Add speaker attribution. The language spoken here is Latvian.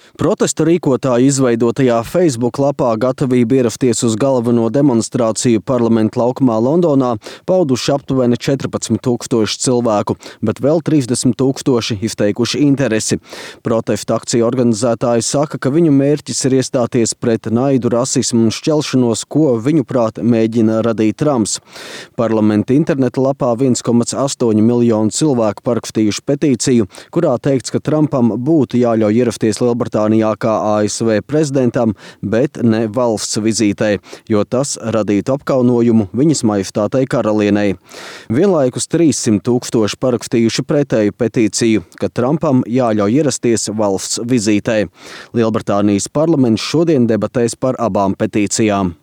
Speaker 1: Protesta rīkotāju izveidotajā Facebook lapā gatavību ierasties uz galveno demonstrāciju Parlamenta laukumā Londonā pauduši aptuveni 14,000 cilvēku, bet vēl 30,000 izteikuši interesi. Protesta akciju organizētāji saka, ka viņu mērķis ir iestāties pret naidu, rasismu un šķelšanos, ko viņuprāt mēģina radīt Trumps. Parlamenta interneta lapā 1,8 miljonu cilvēku parakstījuši petīciju, kurā teikts, ka Trumpam būtu jāļauj ierasties Lielbritānijā kā ASV prezidentam, bet ne valsts vizītē, jo tas radītu apkaunojumu viņas majestātei karalienei. Vienlaikus 300,000 parakstījuši pretēju petīciju, ka Trumpam jāļauj ierasties valsts vizītē. Lielbritānijas parlaments šodien debatēs par abām petīcijām.